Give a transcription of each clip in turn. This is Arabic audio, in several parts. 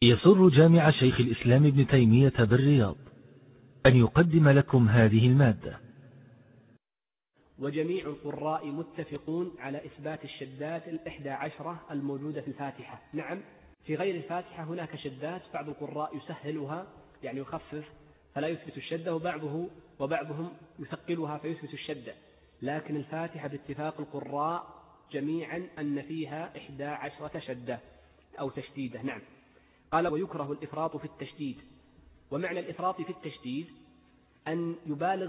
يسر جامع شيخ الإسلام ابن تيمية بالرياض أن يقدم لكم هذه المادة. وجميع القراء متفقون على إثبات الشدات 11 الموجودة في الفاتحة. نعم، في غير الفاتحة هناك شدات بعض القراء يسهلها يعني يخفف فلا يثبت الشدة، وبعضهم يثقلها فيثبت الشدة، لكن الفاتحة باتفاق القراء جميعا أن فيها 11 شدة أو تشديدة. نعم. قال: ويكره الإفراط في التشديد. ومعنى الإفراط في التشديد أن يبالغ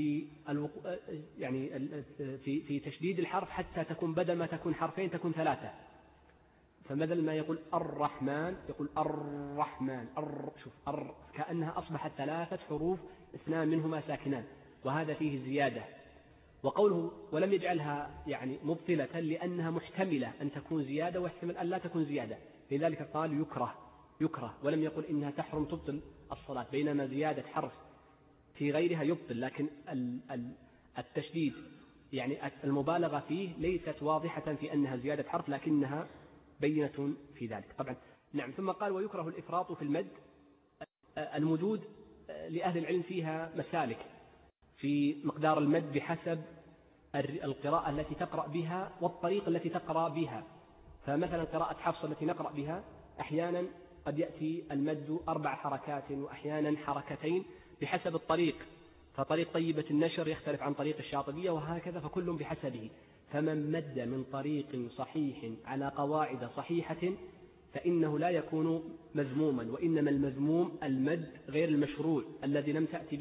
في تشديد الحرف حتى تكون بدل ما تكون حرفين تكون 3. فبدل ما يقول الرحمن يقول الرحمن، شوف كأنها أصبحت 3 حروف 2 منهما ساكنان، وهذا فيه زيادة. وقوله ولم يجعلها يعني مبطلة لأنها محتملة أن تكون زيادة واحتمل أن لا تكون زيادة، لذلك قال يكره ولم يقل إنها تحرم تبطل الصلاة، بينما زيادة حرف في غيرها يبطل، لكن التشديد يعني المبالغة فيه ليست واضحة في أنها زيادة حرف لكنها بينة في ذلك طبعا. نعم. ثم قال: ويكره الإفراط في المد. المدود لأهل العلم فيها مسالك في مقدار المد بحسب القراءة التي تقرأ بها والطريق التي تقرأ بها. فمثلا قراءة حفص التي نقرأ بها أحيانا قد يأتي المد 4 حركات وأحيانا 2 بحسب الطريق، فطريق طيبة النشر يختلف عن طريق الشاطبية وهكذا، فكل بحسبه. فمن مد من طريق صحيح على قواعد صحيحة فإنه لا يكون مذموما، وإنما المذموم المد غير المشروع الذي لم تأتي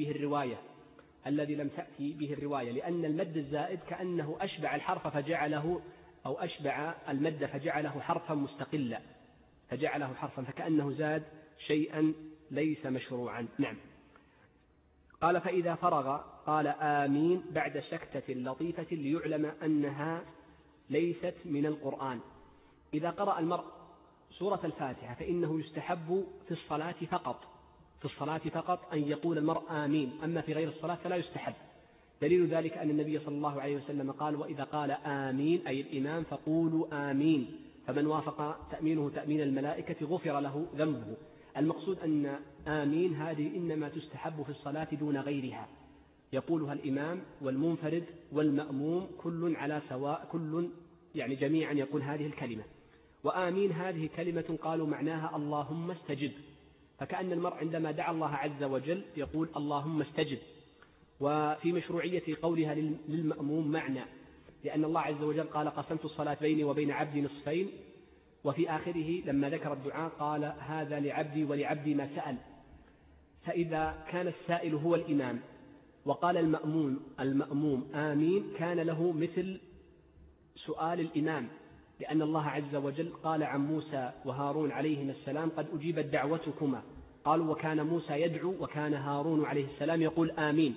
به الرواية، لأن المد الزائد كأنه أشبع الحرف فجعله أو أشبع المد فجعله حرفا مستقلا، فكأنه زاد شيئا ليس مشروعا. نعم. قال: فإذا فرغ قال آمين بعد سكتة لطيفة ليعلم أنها ليست من القرآن. إذا قرأ المرء سورة الفاتحة فإنه يستحب في الصلاة فقط أن يقول المرء آمين، أما في غير الصلاة فلا يستحب. دليل ذلك أن النبي صلى الله عليه وسلم قال: وإذا قال آمين أي الإمام فقولوا آمين، فمن وافق تأمينه تأمين الملائكة غفر له ذنبه. المقصود أن آمين هذه إنما تستحب في الصلاة دون غيرها، يقولها الإمام والمنفرد والمأموم كل على سواء، كل يعني جميعا يقول هذه الكلمة. وآمين هذه كلمة قالوا معناها اللهم استجب، فكأن المرء عندما دعا الله عز وجل يقول اللهم استجب. وفي مشروعية قولها للمأموم معنى، لأن الله عز وجل قال: قسمت الصلاة بيني وبين عبدي نصفين، وفي آخره لما ذكر الدعاء قال: هذا لعبدي ولعبدي ما سأل. فإذا كان السائل هو الإمام وقال المأموم آمين كان له مثل سؤال الإمام، لأن الله عز وجل قال عن موسى وهارون عليهما السلام: قد أجيبت دعوتكما. قالوا: وكان موسى يدعو وكان هارون عليه السلام يقول آمين.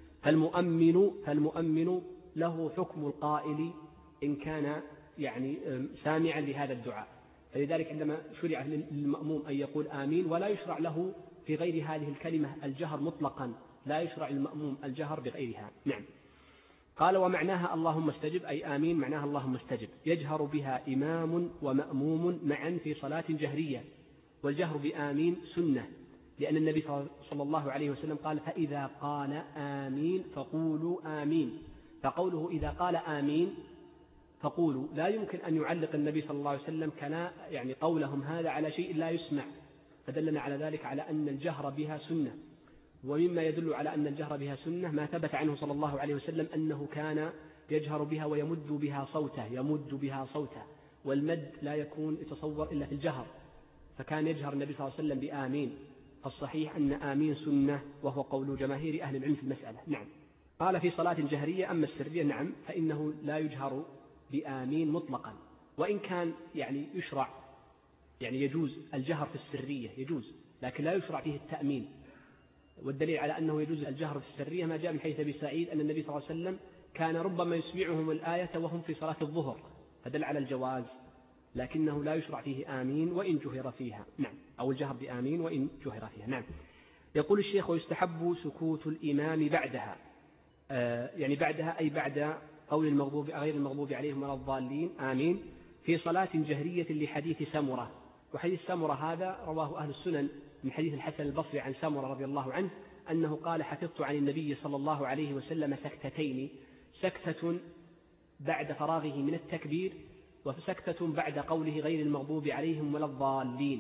فالمؤمن له حكم القائل إن كان يعني سامعا لهذا الدعاء. فلذلك عندما شرع للمأموم أن يقول آمين، ولا يشرع له في غير هذه الكلمة الجهر مطلقا، لا يشرع للمأموم الجهر بغيرها. نعم. قال: ومعناها اللهم استجب أي آمين معناها اللهم استجب، يجهر بها إمام ومأموم معا في صلاة جهرية. والجهر بآمين سنة، لأن النبي صلى الله عليه وسلم قال: فإذا قال آمين فقولوا آمين. فقوله إذا قال آمين فقولوا لا يمكن أن يعلق النبي صلى الله عليه وسلم يعني قولهم هذا على شيء لا يسمع، فدلنا على ذلك على أن الجهر بها سنة. ومما يدل على أن الجهر بها سنة ما ثبت عنه صلى الله عليه وسلم أنه كان يجهر بها ويمد بها صوته، والمد لا يكون يتصور إلا في الجهر، فكان يجهر النبي صلى الله عليه وسلم بآمين. فالصحيح أن آمين سنة، وهو قول جماهير أهل العلم في المسألة. نعم. قال: في صلاة جهرية. أما السرية نعم فإنه لا يجهر بآمين مطلقا، وإن كان يعني يشرع يعني يجوز الجهر في السرية يجوز، لكن لا يشرع فيه التأمين. والدليل على أنه يجوز الجهر في السرية ما جاء من حديث أبي سعيد أن النبي صلى الله عليه وسلم كان ربما يسمعهم الآية وهم في صلاة الظهر، فدل على الجواز، لكنه لا يشرع فيه آمين وإن جهر فيها. نعم. أو الجهر بآمين وإن جهر فيها. نعم. يقول الشيخ: ويستحب سكوت الإمام بعدها، يعني بعدها أي بعد قول غير المغضوب عليهم ولا الضالين آمين، في صلاة جهرية لحديث سمرة. وحديث سمرة هذا رواه أهل السنن من حديث الحسن البصري عن سمرة رضي الله عنه أنه قال: حفظت عن النبي صلى الله عليه وسلم سكتتين، سكتة بعد فراغه من التكبير، وسكتة بعد قوله غير المغضوب عليهم ولا الضالين.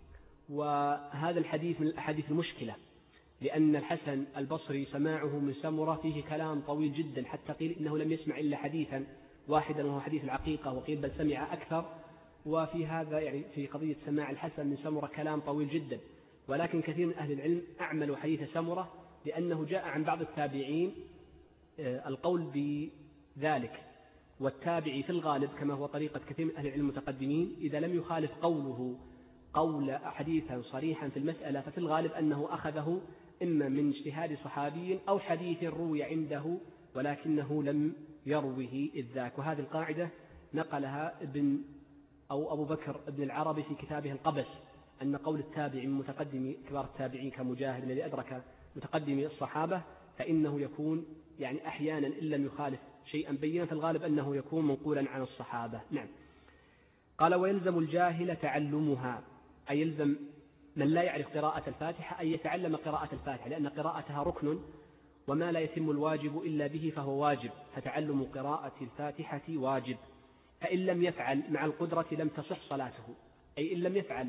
وهذا الحديث من الأحاديث المشكلة، لأن الحسن البصري سماعه من سمرة فيه كلام طويل جدا، حتى قيل إنه لم يسمع إلا حديثا واحدا وهو حديث العقيقة، وقيل بل سمع أكثر. وفي هذا يعني في قضية سماع الحسن من سمرة كلام طويل جدا. ولكن كثير من أهل العلم أعملوا حديث سمرة، لأنه جاء عن بعض التابعين القول بذلك، والتابعي في الغالب كما هو طريقة كثير من أهل العلم المتقدمين إذا لم يخالف قوله قول حديثا صريحا في المسألة ففي الغالب أنه أخذه إما من اجتهاد صحابي أو حديث روي عنده ولكنه لم يروه إذ ذاك. وهذه القاعدة نقلها أبو بكر ابن العربي في كتابه القبس، أن قول التابع من متقدم كبار التابعين كمجاهد الذي أدرك متقدم الصحابة فإنه يكون يعني أحيانا إن لم يخالف شيئا بينا في الغالب أنه يكون منقولا عن الصحابة. نعم. قال: ويلزم الجاهل تعلمها، أي يلزم من لا يعرف قراءة الفاتحة أن يتعلم قراءة الفاتحة، لأن قراءتها ركن، وما لا يتم الواجب إلا به فهو واجب، فتعلم قراءة الفاتحة واجب. فإن لم يفعل مع القدرة لم تصح صلاته، أي إن لم يفعل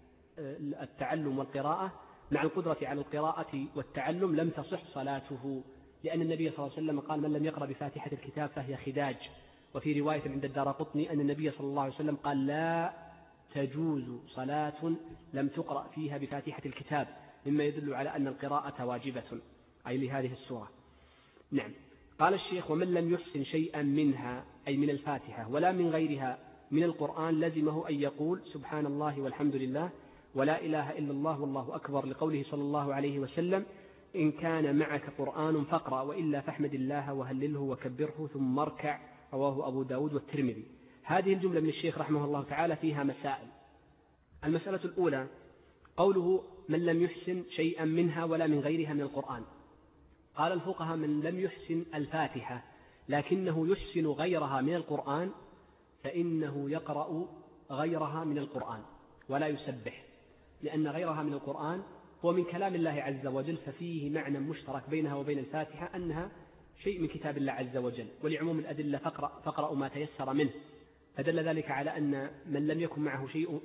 التعلم والقراءة مع القدرة على القراءة والتعلم لم تصح صلاته، لأن النبي صلى الله عليه وسلم قال: من لم يقرأ بفاتحة الكتاب فهي خداج. وفي رواية عند الدارقطني أن النبي صلى الله عليه وسلم قال: لا تجوز صلاة لم تقرأ فيها بفاتحة الكتاب، مما يدل على أن القراءة واجبة أي لهذه السورة. نعم. قال الشيخ: ومن لم يحسن شيئا منها أي من الفاتحة ولا من غيرها من القرآن لزمه أن يقول سبحان الله والحمد لله ولا إله إلا الله والله أكبر، لقوله صلى الله عليه وسلم: إن كان معك قرآن فاقرأ وإلا فاحمد الله وهلله وكبره ثم اركع، رواه أبو داود والترمذي. هذه الجملة من الشيخ رحمه الله تعالى فيها مسائل. المسألة الأولى قوله: من لم يحسن شيئا منها ولا من غيرها من القرآن. قال الفقهاء: من لم يحسن الفاتحة لكنه يحسن غيرها من القرآن فإنه يقرأ غيرها من القرآن ولا يسبح، لأن غيرها من القرآن هو من كلام الله عز وجل، ففيه معنى مشترك بينها وبين الفاتحة أنها شيء من كتاب الله عز وجل، ولعموم الأدلة فاقرأوا ما تيسر منه. فدل ذلك على أن من لم يكن معه شيء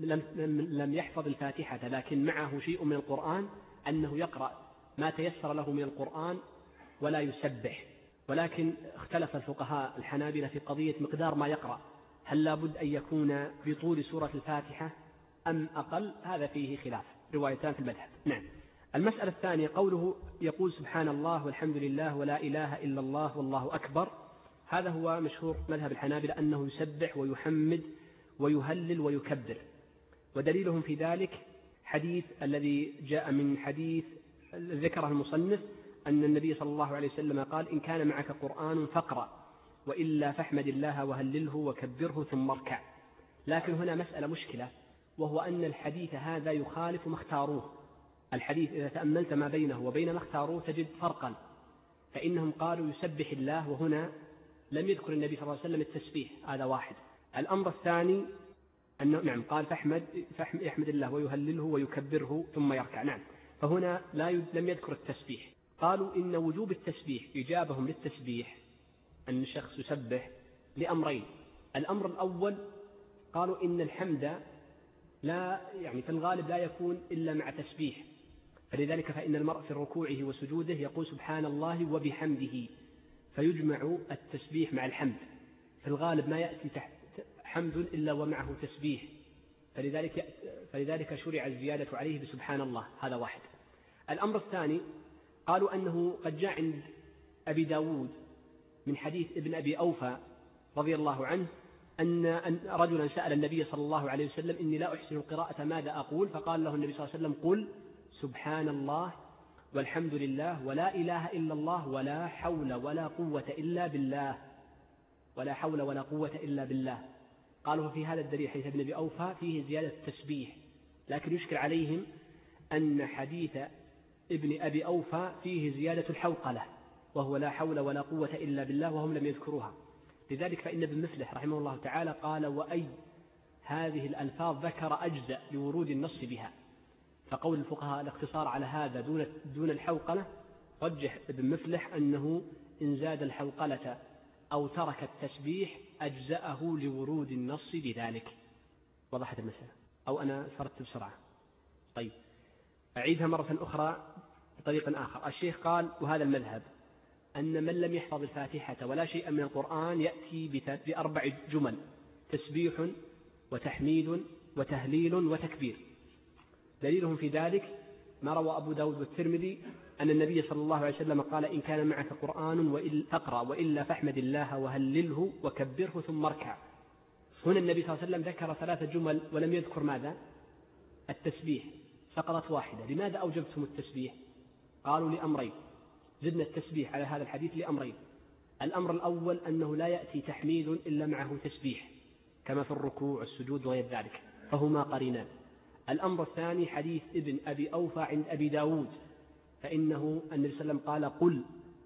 لم يحفظ الفاتحة لكن معه شيء من القرآن أنه يقرأ ما تيسر له من القرآن ولا يسبح. ولكن اختلف الفقهاء الحنابلة في قضية مقدار ما يقرأ، هل لابد أن يكون بطول سورة الفاتحة أم أقل؟ هذا فيه خلاف، روايتان في المذهب. نعم. المسألة الثانية قوله يقول سبحان الله والحمد لله ولا إله إلا الله والله أكبر، هذا هو مشهور مذهب الحنابلة أنه يسبح ويحمد ويهلل ويكبر، ودليلهم في ذلك حديث الذي جاء من حديث ذكره المصنف أن النبي صلى الله عليه وسلم قال: إن كان معك قرآن فاقرأ وإلا فاحمد الله وهلله وكبره ثم اركع. لكن هنا مسألة مشكلة، وهو أن الحديث هذا يخالف ما اختاروه. الحديث إذا تأملت ما بينه وبين ما اختاروه تجد فرقا، فإنهم قالوا يسبح الله، وهنا لم يذكر النبي صلى الله عليه وسلم التسبيح، هذا واحد. الأمر الثاني أنه نعم قال يحمد الله ويهلله ويكبره ثم يركع، نعم، فهنا لم يذكر التسبيح. قالوا إن وجوب التسبيح إجابهم للتسبيح أن الشخص يسبح لأمرين. الأمر الأول قالوا إن الحمد لا يعني في الغالب لا يكون إلا مع تسبيح، فلذلك فإن المرء في ركوعه وسجوده يقول سبحان الله وبحمده، فيجمع التسبيح مع الحمد. في الغالب ما يأتي تحت حمد إلا ومعه تسبيح، فلذلك شرع الزيادة عليه بسبحان الله، هذا واحد. الأمر الثاني قالوا أنه قد جاء عند أبي داود من حديث ابن أبي أوفى رضي الله عنه أن رجلا سأل النبي صلى الله عليه وسلم: إني لا أحسن القراءة ماذا أقول؟ فقال له النبي صلى الله عليه وسلم: قل سبحان الله والحمد لله ولا إله إلا الله ولا حول ولا قوة إلا بالله، ولا حول ولا قوة إلا بالله. قالوا في هذا الدليل حديث ابن أبي أوفى فيه زيادة التسبيح، لكن يشكل عليهم أن حديث ابن أبي أوفى فيه زيادة الحوقلة، وهو لا حول ولا قوة إلا بالله، وهم لم يذكروها. لذلك فإن ابن مفلح رحمه الله تعالى قال: وأي هذه الألفاظ ذكر أجزاء لورود النص بها، فقول الفقهاء الاقتصار على هذا دون الحوقلة، رجح ابن مفلح أنه إن زاد الحوقلة أو ترك التسبيح أجزأه لورود النص بذلك. وضحت المسألة أو أنا سردت بسرعة؟ طيب أعيدها مرة أخرى بطريق آخر. الشيخ قال وهذا المذهب أن من لم يحفظ الفاتحة ولا شيء من القرآن يأتي بأربع جمل: تسبيح وتحميد وتهليل وتكبير. دليلهم في ذلك ما روى أبو داود والترمذي أن النبي صلى الله عليه وسلم قال: إن كان معك قرآن فاقرأ وإلا فاحمد الله وهلله وكبره ثم اركع. هنا النبي صلى الله عليه وسلم ذكر 3 جمل ولم يذكر ماذا؟ التسبيح، فقرة واحدة. لماذا أوجبتم التسبيح؟ قالوا لأمرين، زدنا التسبيح على هذا الحديث لأمرين. الأمر الأول أنه لا يأتي تحميد إلا معه تسبيح كما في الركوع والسجود وغير ذلك، فهما قرينان. الأمر الثاني حديث ابن أبي أوفى عند أبي داود، فإنه النبي صلى الله عليه وسلم قال: قل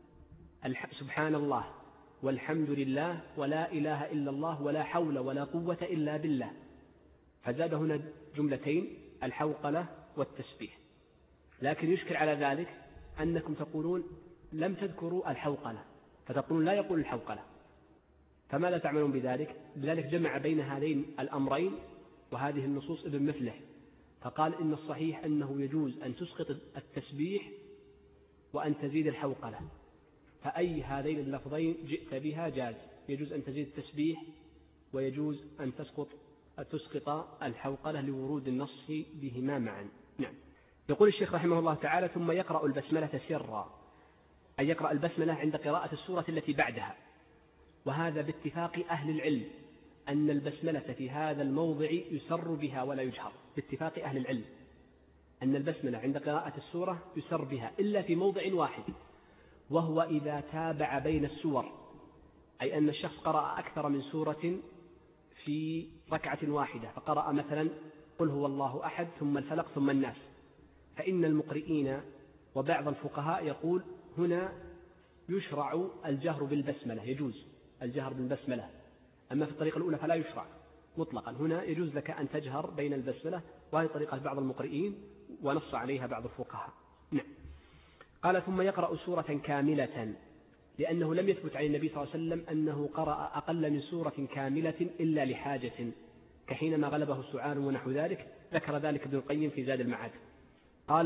سبحان الله والحمد لله ولا إله إلا الله ولا حول ولا قوة إلا بالله. فزاد هنا جملتين: الحوقلة والتسبيح. لكن يشكل على ذلك أنكم تقولون لم تذكروا الحوقلة، فتقولون لا يقول الحوقلة، فماذا تعملون بذلك؟ بذلك جمع بين هذين الأمرين وهذه النصوص ابن مفلح، فقال إن الصحيح أنه يجوز أن تسقط التسبيح وأن تزيد الحوقلة، فأي هذين اللفظين جئت بها جاز، يجوز أن تزيد التسبيح ويجوز أن تسقط الحوقلة لورود النص بهما معا. نعم. يقول الشيخ رحمه الله تعالى: ثم يقرأ البسملة سرا، أي يقرأ البسملة عند قراءة السورة التي بعدها. وهذا باتفاق أهل العلم أن البسملة في هذا الموضع يسر بها ولا يجهر، باتفاق أهل العلم أن البسملة عند قراءة السورة يسر بها إلا في موضع واحد، وهو إذا تابع بين السور، أي أن الشخص قرأ أكثر من سورة في ركعة واحدة، فقرأ مثلا قل هو الله أحد ثم الفلق ثم الناس، فإن المقرئين وبعض الفقهاء يقول هنا يشرع الجهر بالبسملة، يجوز الجهر بالبسملة. أما في الطريقة الأولى فلا يشرع مطلقا، هنا يجوز لك أن تجهر بين البسملة، وهي طريقة بعض المقرئين ونص عليها بعض الفقهاء. نعم. قال: ثم يقرأ سورة كاملة، لأنه لم يثبت عن النبي صلى الله عليه وسلم أنه قرأ أقل من سورة كاملة إلا لحاجة، كحينما غلبه السعال ونحو ذلك، ذكر ذلك ابن القيم في زاد المعاد. قال: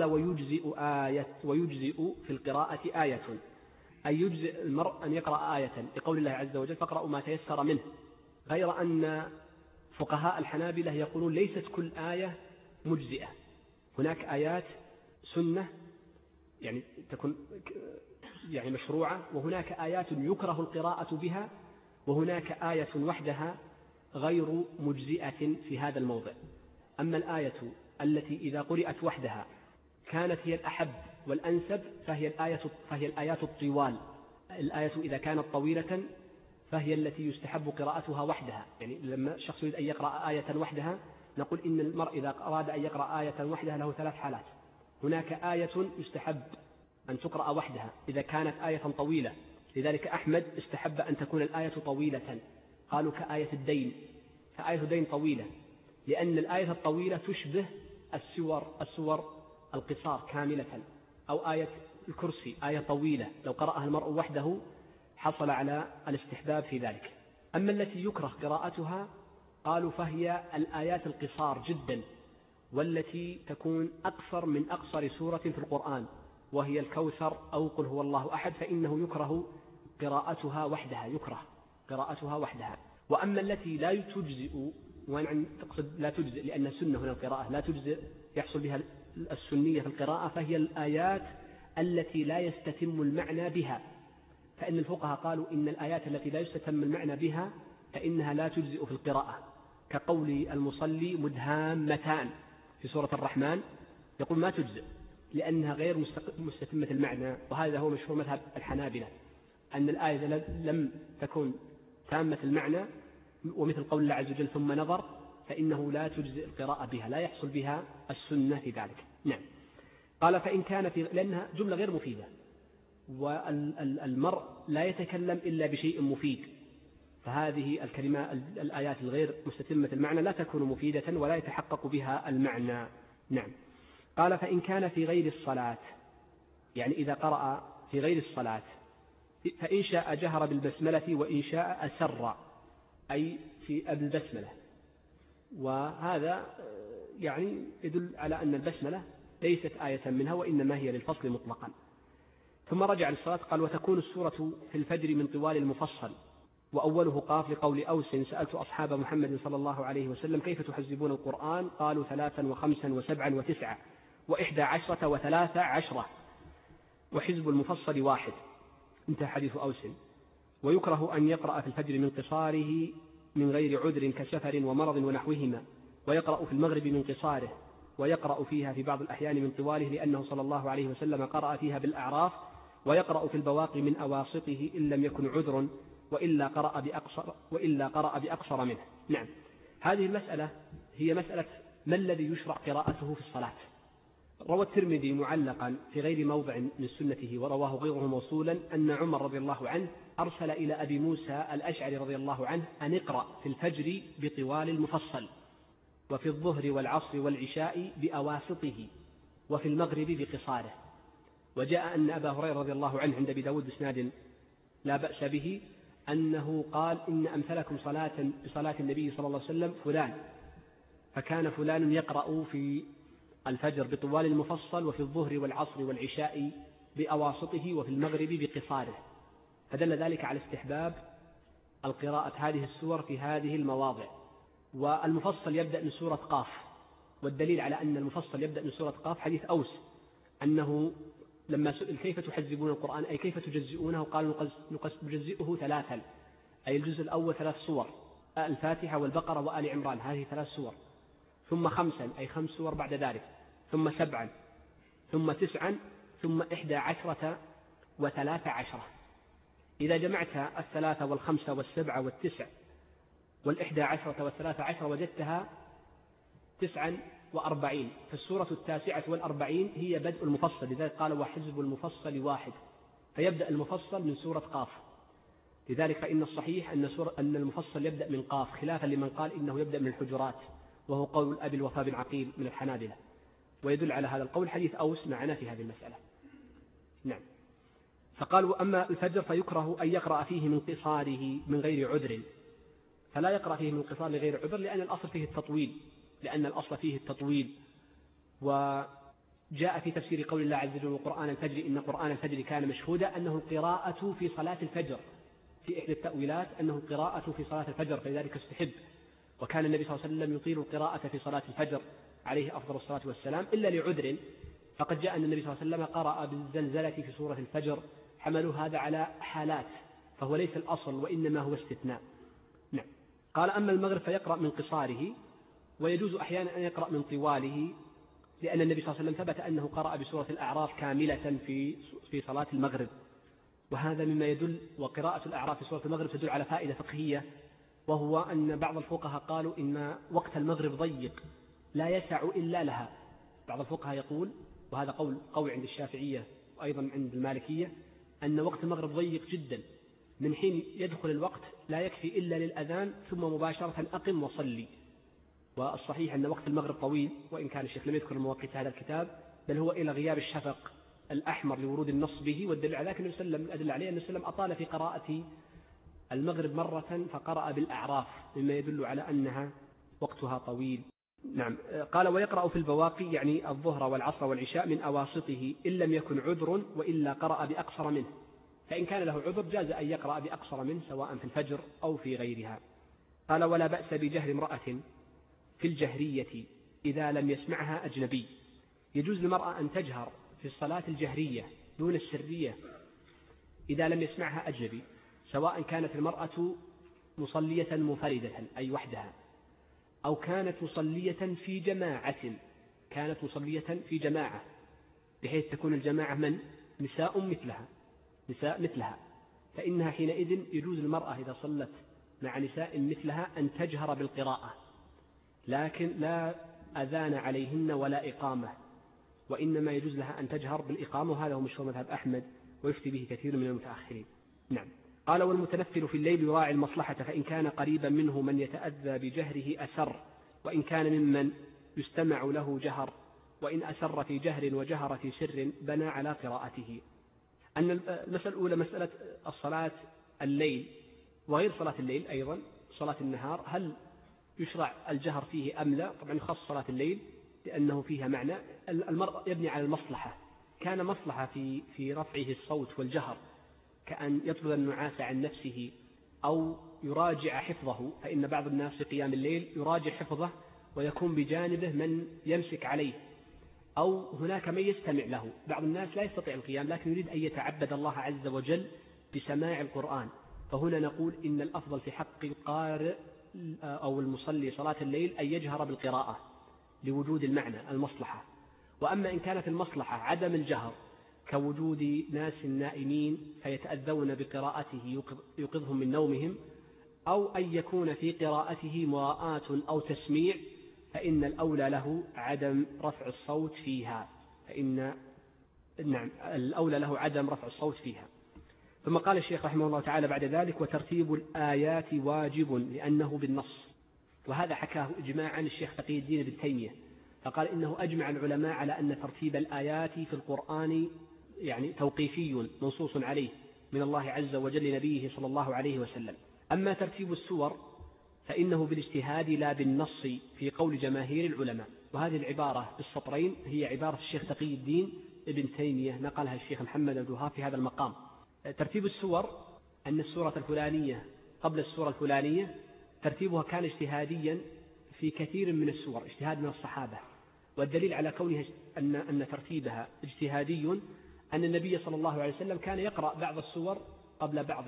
ويجزئ في القراءة آية، أي يجزئ المرء أن يقرأ آية، لقول الله عز وجل: فاقرأوا ما تيسر منه. غير أن فقهاء الحنابلة يقولون ليست كل آية مجزئة، هناك آيات سنة يعني تكون يعني مشروعة، وهناك آيات يكره القراءة بها، وهناك آية وحدها غير مجزئة في هذا الموضع. أما الآية التي إذا قرأت وحدها كانت هي الأحب والأنسب فهي الآيات الطوال. الآية إذا كانت طويلة فهي التي يستحب قراءتها وحدها، يعني لما الشخص يريد أن يقرأ آية وحدها نقول إن المرء إذا أراد أن يقرأ آية وحدها له 3 حالات: هناك آية يستحب أن تقرأ وحدها إذا كانت آية طويلة، لذلك أحمد استحب أن تكون الآية طويلة، قالوا كآية الدين، فآية الدين طويلة، لأن الآية الطويلة تشبه السور القصار كاملة، أو آية الكرسي آية طويلة لو قرأها المرء وحده حصل على الاستحباب في ذلك. أما التي يكره قراءتها قالوا فهي الآيات القصار جدا، والتي تكون أقصر من أقصر سورة في القرآن، وهي الكوثر أو قل هو الله أحد، فإنه يكره قراءتها وحدها. وأما التي لا تجزئ، وأنا تقصد لا تجزئ لأن سنة هنا القراءة لا تجزئ يحصل بها السنية في القراءة، فهي الآيات التي لا يستتم المعنى بها، فإن الفقهاء قالوا إن الآيات التي لا يستتم المعنى بها فإنها لا تجزئ في القراءة، كقول المصلي مدهامتان في سورة الرحمن، يقول ما تجزئ لأنها غير مستتمة المعنى. وهذا هو مشهور مذهب الحنابلة، أن الآية لم تكن تامة المعنى، ومثل قول الله عز وجل ثم نظر، فإنه لا تجزئ القراءة بها، لا يحصل بها السنة في ذلك. نعم. قال: فإن كانت، لأنها جملة غير مفيدة، والمرء لا يتكلم إلا بشيء مفيد، فهذه الكلمات الآيات الغير مستتمة المعنى لا تكون مفيدة ولا يتحقق بها المعنى. نعم. قال فإن كان في غير الصلاة، يعني إذا قرأ في غير الصلاة، فإن شاء جهر بالبسملة وإن شاء أسر، أي في البسملة. وهذا يعني يدل على أن البسملة ليست آية منها وإنما هي للفصل مطلقا. ثم رجع للصلاة قال وتكون السورة في الفجر من طوال المفصل، وأوله قاف لقول أوس سألت أصحاب محمد صلى الله عليه وسلم كيف تحزبون القرآن؟ قالوا 3 و5 و7 و9 و11 و13، وحزب المفصل 1. انتهى حديث أوس. ويكره أن يقرأ في الفجر من قصاره من غير عذر كسفر ومرض ونحوهما، ويقرأ في المغرب من قصاره، ويقرأ فيها في بعض الأحيان من طواله، لأنه صلى الله عليه وسلم قرأ فيها بالأعراف، ويقرأ في البواقي من أواسطه إن لم يكن عذر، وإلا قرأ بأقصر منه. نعم. هذه المسألة هي مسألة ما الذي يشرع قراءته في الصلاة. روى الترمذي معلقا في غير موضع من سنته ورواه غيره موصولا أن عمر رضي الله عنه أرسل إلى أبي موسى الأشعري رضي الله عنه أن اقرأ في الفجر بطوال المفصل، وفي الظهر والعصر والعشاء بأواسطه، وفي المغرب بقصاره. وجاء أن أبا هريرة رضي الله عنه عند أبي داود بإسناد لا بأس به أنه قال إن أمثلكم بصلاة النبي صلى الله عليه وسلم فلان، فكان فلان يقرأ في الفجر بطوال المفصل، وفي الظهر والعصر والعشاء بأواسطه، وفي المغرب بقصاره. فدل ذلك على استحباب القراءة هذه السور في هذه المواضع. والمفصل يبدأ من سورة قاف، والدليل على أن المفصل يبدأ من سورة قاف حديث أوس أنه لما سئل كيف تحزبون القرآن أي كيف تجزئونه، قال نجزئه 3، أي الجزء الأول 3 سور، الفاتحة والبقرة وآل عمران، هذه 3 سور، ثم 5 أي 5 سور بعد ذلك، ثم 7، ثم 9، ثم 11 و13. إذا جمعت 3 و5 و7 و9 و11 و13 وجدتها 49. فالسورة 49 هي بدء المفصل، لذلك قال وحزب المفصل 1، فيبدأ المفصل من سورة قاف. لذلك فإن الصحيح أن المفصل يبدأ من قاف، خلافا لمن قال إنه يبدأ من الحجرات، وهو قول أبي الوفاء بن عقيل من الحنابلة. ويدل على هذا القول حديث أوس معنا في هذه المسألة. نعم. فقالوا أما الفجر فيكره أن يقرأ فيه من قصاره من غير عذر، فلا يقرأ فيه من قصار لغير عذر، لأن الأصل فيه التطويل. وجاء في تفسير قول الله عز وجل قرآن الفجر إن قرآن الفجر كان مشهودا أنه القراءة في صلاة الفجر، في إحدى التأويلات أنه القراءة في صلاة الفجر، فلذلك استحب. وكان النبي صلى الله عليه وسلم يطيل القراءة في صلاة الفجر عليه أفضل الصلاة والسلام إلا لعذر، فقد جاء أن النبي صلى الله عليه وسلم قرأ بالزلزلة في سورة الفجر، حملوا هذا على حالات، فهو ليس الأصل وإنما هو استثناء. نعم. قال أما المغرب فيقرأ من قصاره، ويجوز أحيانا أن يقرأ من طواله، لأن النبي صلى الله عليه وسلم ثبت أنه قرأ بسورة الأعراف كاملة في صلاة المغرب، وهذا مما يدل. وقراءة الأعراف في سورة المغرب تدل على فائدة فقهية، وهو أن بعض الفقهاء قالوا إن وقت المغرب ضيق لا يسع إلا لها. بعض الفقهاء يقول، وهذا قول عند الشافعية وأيضا عند المالكية، أن وقت المغرب ضيق جدا، من حين يدخل الوقت لا يكفي إلا للأذان ثم مباشرة أقم وصلي. والصحيح أن وقت المغرب طويل، وإن كان الشيخ لم يذكر مواقيت هذا الكتاب، بل هو إلى غياب الشفق الأحمر لورود النص به. والدليل على ذلك الأدلة عليه أن وسلم أطال في قراءة المغرب مرة فقرأ بالأعراف، مما يدل على أنها وقتها طويل. نعم. قال ويقرأ في البواقي يعني الظهر والعصر والعشاء من أواسطه إن لم يكن عذر، وإلا قرأ بأقصر منه، فإن كان له عذر جاز أن يقرأ بأقصر منه سواء في الفجر أو في غيرها. قال ولا بأس بجهر امرأة في الجهرية إذا لم يسمعها أجنبي. يجوز للمرأة أن تجهر في الصلاة الجهرية دون السرية إذا لم يسمعها أجنبي، سواء كانت المرأة مصلية منفردة أي وحدها، أو كانت مصلية في جماعة، بحيث تكون الجماعة من نساء مثلها، فإنها حينئذ يجوز للمرأة إذا صلت مع نساء مثلها أن تجهر بالقراءة، لكن لا أذان عليهن ولا إقامة، وإنما يجوز لها أن تجهر بالإقامة، وهذا هو مشهور مذهب أحمد ويفتي به كثير من المتأخرين. نعم. قال والمتنفل في الليل يراعي المصلحة، فإن كان قريبا منه من يتأذى بجهره أسر، وإن كان ممن يستمع له جهر، وإن أسر في جهر وجهر في سر بنى على قراءته. أن المسألة الأولى مسألة الصلاة الليل وغير صلاة الليل أيضا صلاة النهار، هل يشرع الجهر فيه أم لا؟ طبعا خاص صلاة الليل لأنه فيها معنى المرء يبني على المصلحة، كان مصلحة في رفعه الصوت والجهر كأن يطلب النعاس عن نفسه أو يراجع حفظه، فإن بعض الناس في قيام الليل يراجع حفظه ويكون بجانبه من يمسك عليه، أو هناك من يستمع له. بعض الناس لا يستطيع القيام لكن يريد أن يتعبد الله عز وجل بسماع القرآن، فهنا نقول إن الأفضل في حق القارئ أو المصلي صلاة الليل أن يجهر بالقراءة لوجود المعنى المصلحة. وأما إن كانت المصلحة عدم الجهر كوجود ناس نائمين فيتأذون بقراءته يوقظهم من نومهم، أو أن يكون في قراءته مراءة أو تسميع، فإن الأولى له عدم رفع الصوت فيها، الأولى له عدم رفع الصوت فيها. ثم قال الشيخ رحمه الله تعالى بعد ذلك: وترتيب الآيات واجب لأنه بالنص. وهذا حكاه إجماعا الشيخ تقي الدين ابن تيمية، فقال إنه أجمع العلماء على أن ترتيب الآيات في القرآن توقيفي منصوص عليه من الله عز وجل لنبيه صلى الله عليه وسلم. أما ترتيب السور فإنه بالاجتهاد لا بالنص في قول جماهير العلماء. وهذه العبارة بالسطرين هي عبارة الشيخ تقي الدين ابن تيمية، نقلها الشيخ محمد الوهاب في هذا المقام. ترتيب السور أن السورة الفلانية قبل السورة الفلانية ترتيبها كان اجتهاديا في كثير من السور، اجتهاد من الصحابة. والدليل على كونها أن ترتيبها اجتهادي أن النبي صلى الله عليه وسلم كان يقرأ بعض السور قبل بعض،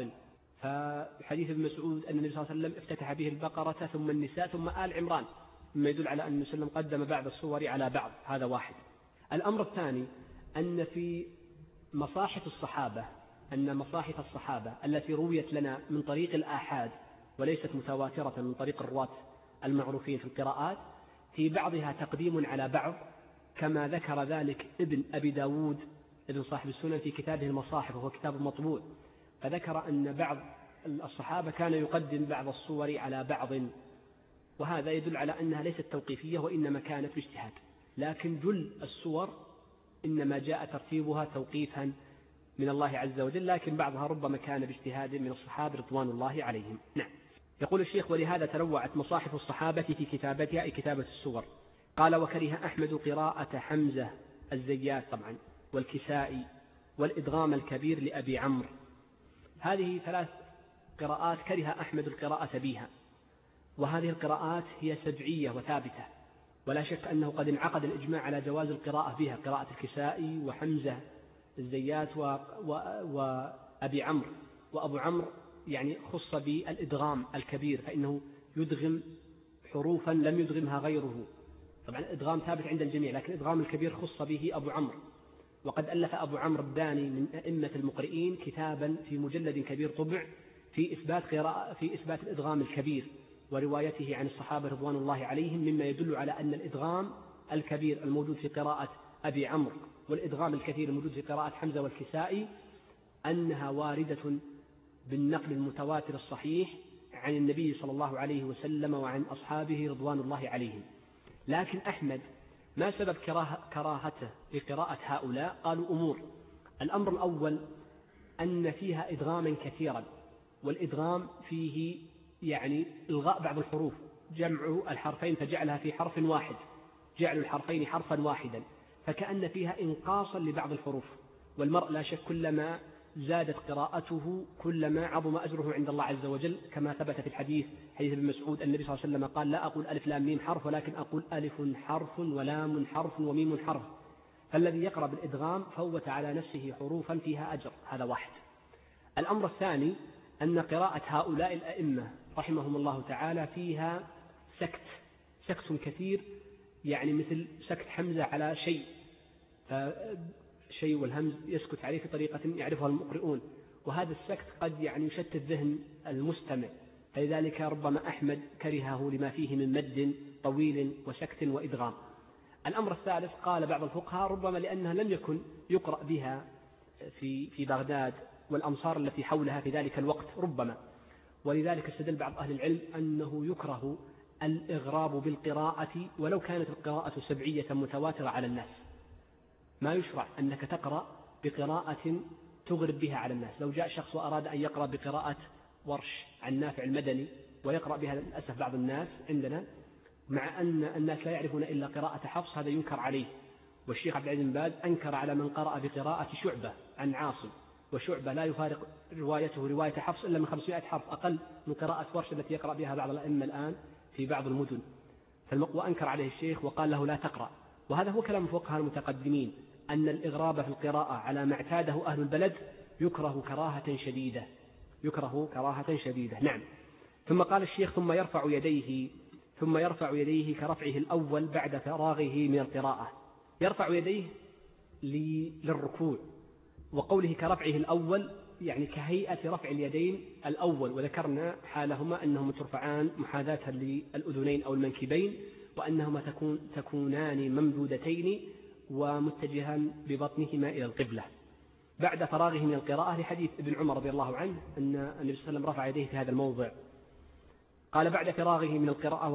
فحديث ابن مسعود أن النبي صلى الله عليه وسلم افتتح به البقرة ثم النساء ثم آل عمران، مما يدل على أن النبي صلى الله عليه وسلم قدم بعض السور على بعض. هذا واحد. الأمر الثاني أن في مصاحف الصحابة أن مصاحف الصحابة التي رويت لنا من طريق الآحاد وليست متواترة من طريق الرواة المعروفين في القراءات في بعضها تقديم على بعض، كما ذكر ذلك ابن أبي داود ابن صاحب السنن في كتابه المصاحف وهو كتاب مطبوع، فذكر أن بعض الصحابة كان يقدم بعض الصور على بعض، وهذا يدل على أنها ليست توقيفية وإنما كانت باجتهاد. لكن جل السور إنما جاء ترتيبها توقيفا من الله عز وجل، لكن بعضها ربما كان باجتهاد من الصحابة رضوان الله عليهم. نعم. يقول الشيخ: ولهذا تنوعت مصاحف الصحابة في كتابتها أي كتابة السور. قال: وكره أحمد قراءة حمزة الزيات طبعا والكسائي والإدغام الكبير لأبي عمرو. هذه ثلاث قراءات كره أحمد القراءة بها، وهذه القراءات هي سبعية وثابتة، ولا شك أنه قد انعقد الإجماع على جواز القراءة بها، قراءة الكسائي وحمزة الزيات وأبي عمرو. وأبو عمرو يعني خص بالإدغام الكبير، فإنه يدغم حروفا لم يدغمها غيره. طبعا الإدغام ثابت عند الجميع، لكن الإدغام الكبير خص به أبو عمرو. وقد ألف أبو عمرو الداني من أئمة المقرئين كتابا في مجلد كبير طبع في إثبات الإدغام الكبير وروايته عن الصحابة رضوان الله عليهم، مما يدل على أن الإدغام الكبير الموجود في قراءة أبي عمرو والإدغام الكثير الموجود في قراءة حمزة والكسائي أنها واردة بالنقل المتواتر الصحيح عن النبي صلى الله عليه وسلم وعن أصحابه رضوان الله عليهم. لكن أحمد ما سبب كراهته لقراءة هؤلاء؟ قالوا أمور. الأمر الأول أن فيها إدغاما كثيرا، والإدغام فيه يعني إلغاء بعض الحروف، جمع الحرفين فجعلها في حرف واحد، جعل الحرفين حرفا واحدا، فكأن فيها إنقاصا لبعض الحروف. والمرء لا شك كلما زادت قراءته كلما عظم أجره عند الله عز وجل، كما ثبت في الحديث حديث ابن مسعود النبي صلى الله عليه وسلم قال: لا أقول ألف لام ميم حرف، ولكن أقول ألف حرف ولام حرف وميم حرف. فالذي يقرأ بالإدغام فوت على نفسه حروفا فيها أجر. هذا واحد. الأمر الثاني أن قراءة هؤلاء الأئمة رحمهم الله تعالى فيها سكت كثير، يعني مثل سكت حمزة على شيء، فشيء والهمز يسكت عليه في طريقة يعرفها المقرئون، وهذا السكت قد يعني يشتت ذهن المستمع، فلذلك ربما أحمد كرهه لما فيه من مد طويل وسكت وإدغام. الأمر الثالث قال بعض الفقهاء ربما لأنها لم يكن يقرأ بها في بغداد والأمصار التي حولها في ذلك الوقت ربما. ولذلك استدل بعض أهل العلم أنه يكره الإغراب بالقراءة ولو كانت القراءة سبعية متواترة على الناس. ما يشرع أنك تقرأ بقراءة تغرب بها على الناس. لو جاء شخص وأراد أن يقرأ بقراءة ورش عن نافع المدني ويقرأ بها للأسف بعض الناس عندنا، مع أن الناس لا يعرفون إلا قراءة حفص، هذا ينكر عليه. والشيخ عبد العزيز بن باز أنكر على من قرأ بقراءة شعبة عن عاصم، وشعبة لا يفارق روايته رواية حفص إلا من 500 حرف، أقل من قراءة ورش التي يقرأ بها بعض الأئمة الآن في بعض المدن. وأنكر عليه الشيخ وقال له لا تقرأ. وهذا هو كلام الفقهاء المتقدمين، أن الإغراب في القراءة على ما اعتاده أهل البلد يكره كراهة شديدة، يكره كراهة شديدة. نعم. ثم قال الشيخ ثم يرفع يديه كرفعه الأول بعد فراغه من القراءة. يرفع يديه للركوع، وقوله كرفعه الأول يعني كهيئة رفع اليدين الأول، وذكرنا حالهما أنهما ترفعان محاذاة للأذنين أو المنكبين، وأنهما تكونان ممدودتين ومتجهان ببطنهما إلى القبلة بعد فراغه من القراءة، لحديث ابن عمر رضي الله عنه أن النبي صلى الله عليه وسلم رفع يديه في هذا الموضع. قال بعد فراغه من القراءة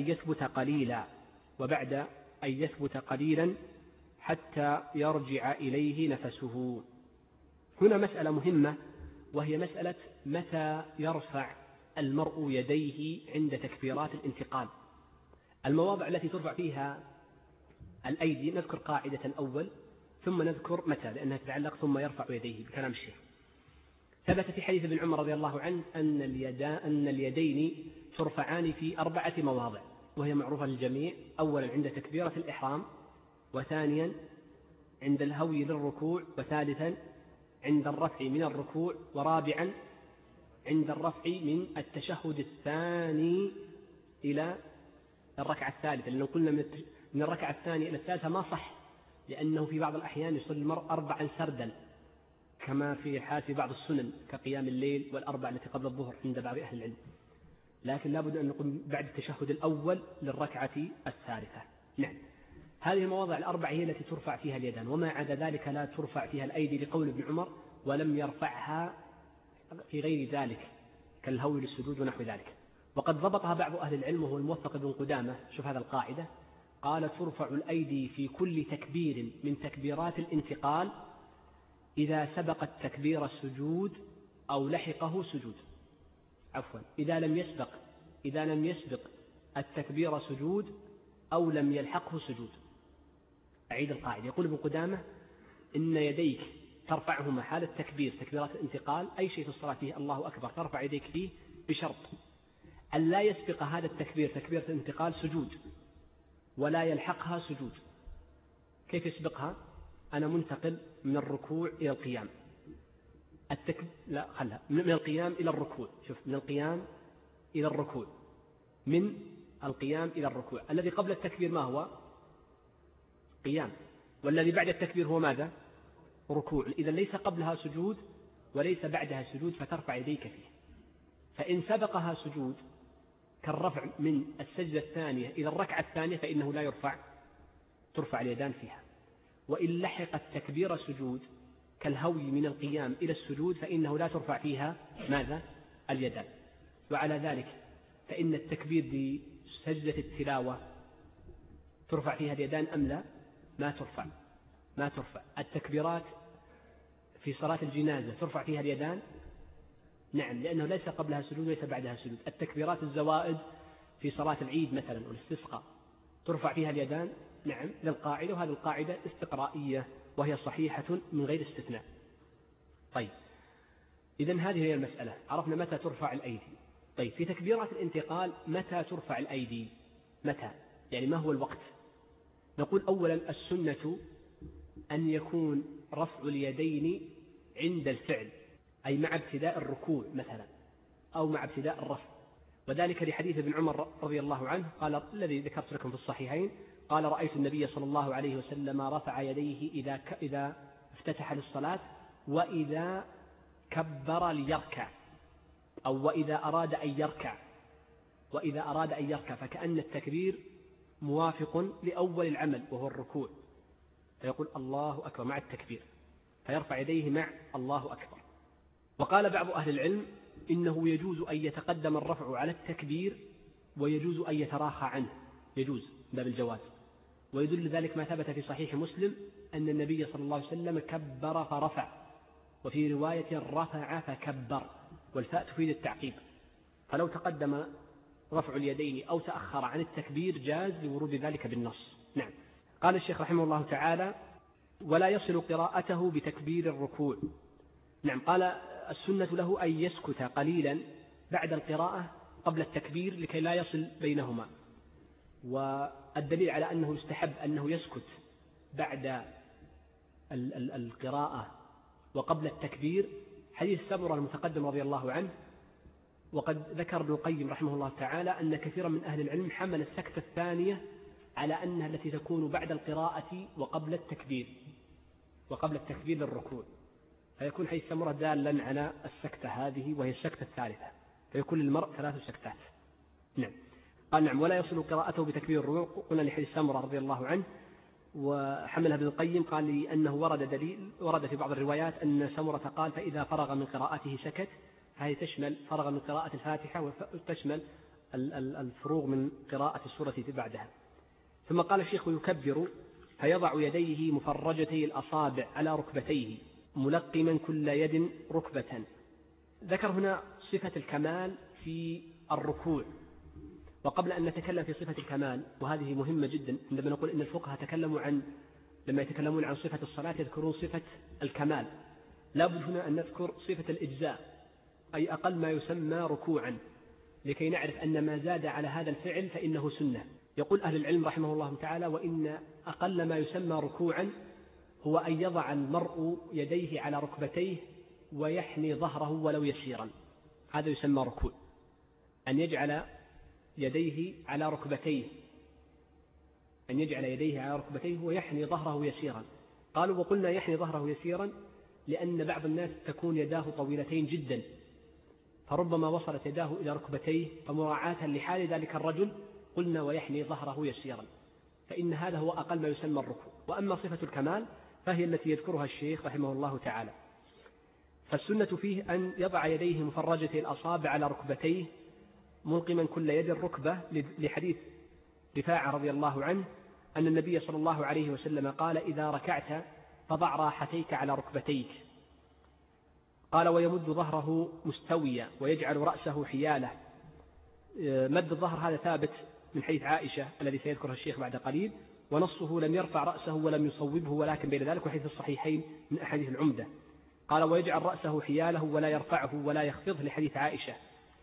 وبعد أن يثبت قليلا حتى يرجع إليه نفسه. هنا مسألة مهمة، وهي مسألة متى يرفع المرء يديه عند تكبيرات الانتقال. المواضع التي ترفع فيها الأيدي نذكر قاعدة الأول ثم نذكر متى، لأنها تتعلق ثم يرفع يديه بكلام الشيخ. ثبت في حديث ابن عمر رضي الله عنه أن اليدين ترفعان في 4 مواضع، وهي معروفة للجميع. أولا عند تكبيرة الإحرام، وثانيا عند الهوي للركوع، وثالثا عند الرفع من الركوع، ورابعا عند الرفع من التشهد الثاني إلى الركعة الثالثة. لأنه قلنا من الركعة الثانية إلى الثالثة ما صح، لأنه في بعض الأحيان يصلي المرء 4 سردا كما في حال في بعض السنن كقيام الليل والأربع التي قبل الظهر عند بعض أهل العلم، لكن لابد أن نقوم بعد التشهد الأول للركعة الثالثة. نعم. هذه المواضع ال4 هي التي ترفع فيها اليدان، وما عدا ذلك لا ترفع فيها الأيدي، لقول ابن عمر ولم يرفعها في غير ذلك كالهوي للسجود ونحو ذلك. وقد ضبطها بعض أهل العلم وهو الموفق بن قدامة. شوف هذا القاعدة، قال ترفع الأيدي في كل تكبير من تكبيرات الانتقال إذا سبق التكبير السجود أو لحقه سجود. إذا لم يسبق التكبير سجود أو لم يلحقه سجود. أعيد القاعدة. يقول ابن قدامة إن يديك ترفعهما حال التكبير تكبيرات الانتقال، أي شيء في الصلاة فيه الله أكبر ترفع يديك فيه، بشرط أن لا يسبق هذا التكبير تكبيرة الانتقال سجود ولا يلحقها سجود. كيف يسبقها؟ أنا منتقل من الركوع إلى القيام، من القيام إلى الركوع. شوف، من القيام إلى الركوع، من القيام إلى الركوع. الذي قبل التكبير ما هو؟ قيام، والذي بعد التكبير هو ماذا؟ ركوع. إذا ليس قبلها سجود وليس بعدها سجود، فترفع يديك فيه. فإن سبقها سجود كالرفع من السجدة الثانية إلى الركعة الثانية فإنه لا يرفع، ترفع اليدان فيها. وإن لحق التكبير سجود كالهوي من القيام إلى السجود فإنه لا ترفع فيها ماذا؟ اليدان. وعلى ذلك فإن التكبير بسجدة التلاوة ترفع فيها اليدان أم لا؟ ما ترفع. التكبيرات في صلاة الجنازة ترفع فيها اليدان؟ نعم، لأنه ليس قبلها سجود وليس بعدها سجود. التكبيرات الزوائد في صلاة العيد مثلا والاستسقاء ترفع فيها اليدان؟ نعم، للقاعدة، وهذه القاعدة استقرائية وهي صحيحة من غير استثناء. طيب، إذن هذه هي المسألة. عرفنا متى ترفع الأيدي. طيب، في تكبيرات الانتقال متى ترفع الأيدي؟ متى؟ يعني ما هو الوقت؟ نقول أولا السنة أن يكون رفع اليدين عند الفعل، أي مع ابتداء الركوع مثلا أو مع ابتداء الرفع، وذلك لحديث ابن عمر رضي الله عنه قال الذي ذكرت لكم في الصحيحين، قال رأيت النبي صلى الله عليه وسلم رفع يديه إذا افتتح للصلاة وإذا كبر ليركع، أو وإذا أراد أن يركع، فكأن التكبير موافق لأول العمل وهو الركوع، فيقول الله أكبر مع التكبير، فيرفع يديه مع الله أكبر. وقال بعض أهل العلم إنه يجوز أن يتقدم الرفع على التكبير ويجوز أن يتراخى عنه، يجوز باب الجواز. ويدل ذلك ما ثبت في صحيح مسلم أن النبي صلى الله عليه وسلم كبر فرفع، وفي رواية رفع فكبر، والفاء تفيد التعقيب، فلو تقدم رفع اليدين أو تأخر عن التكبير جاز لورود ذلك بالنص. نعم. قال الشيخ رحمه الله تعالى: ولا يصل قراءته بتكبير الركوع. نعم. قال: السنة له أن يسكت قليلا بعد القراءة قبل التكبير لكي لا يصل بينهما. والدليل على أنه يستحب أنه يسكت بعد القراءة وقبل التكبير حديث سمرة المتقدم رضي الله عنه. وقد ذكر ابن القيم رحمه الله تعالى أن كثيرا من أهل العلم حمل السكتة الثانية على أنها التي تكون بعد القراءة وقبل التكبير للركوع، فيكون حديث سمرة دالا على السكتة هذه وهي السكتة الثالثة، فيكون للمرء 3 سكتات. نعم. قال: نعم. ولا يصل قراءته بتكبير الركوع، قلنا لحديث سمرة رضي الله عنه. وحملها ابن القيم قال لأنه ورد في بعض الروايات أن سمرة قال: فإذا فرغ من قراءته سكت، فهي تشمل فرغ من قراءة الفاتحة وتشمل الفروغ من قراءة السورة بعدها. ثم قال الشيخ: ويكبر فيضع يديه مفرجتي الأصابع على ركبتيه ملقما كل يد ركبة. ذكر هنا صفة الكمال في الركوع. وقبل أن نتكلم في صفة الكمال، وهذه مهمة جدا، عندما نقول إن الفقهاء لما يتكلمون عن صفة الصلاة يذكرون صفة الكمال، لا بد هنا أن نذكر صفة الإجزاء، أي أقل ما يسمى ركوعا، لكي نعرف أن ما زاد على هذا الفعل فإنه سنة. يقول أهل العلم رحمه الله تعالى: وإن أقل ما يسمى ركوعا هو أن يضع المرء يديه على ركبتيه ويحني ظهره ولو يسيرا، هذا يسمى ركوع، أن يجعل يديه على ركبتيه ويحني ظهره يسيرا. قالوا: وقلنا يحني ظهره يسيرا لأن بعض الناس تكون يداه طويلتين جدا، فربما وصلت يداه إلى ركبتيه، فمراعاة لحال ذلك الرجل قلنا ويحني ظهره يسيرا، فإن هذا هو أقل ما يسمى الركوع. وأما صفة الكمال فهي التي يذكرها الشيخ رحمه الله تعالى. فالسنة فيه أن يضع يديه مفرجتي الأصابع على ركبتيه ملقما كل يد الركبة، لحديث رفاعة رضي الله عنه أن النبي صلى الله عليه وسلم قال: إذا ركعت فضع راحتيك على ركبتيك. قال: ويمد ظهره مستويا ويجعل رأسه حياله. مد الظهر هذا ثابت من حديث عائشة الذي سيذكرها الشيخ بعد قليل، ونصه: لم يرفع رأسه ولم يصوبه، ولكن بين ذلك وحديث الصحيحين من أحاديث العمدة. قال: ويجعل رأسه حياله ولا يرفعه ولا يخفضه، لحديث عائشة.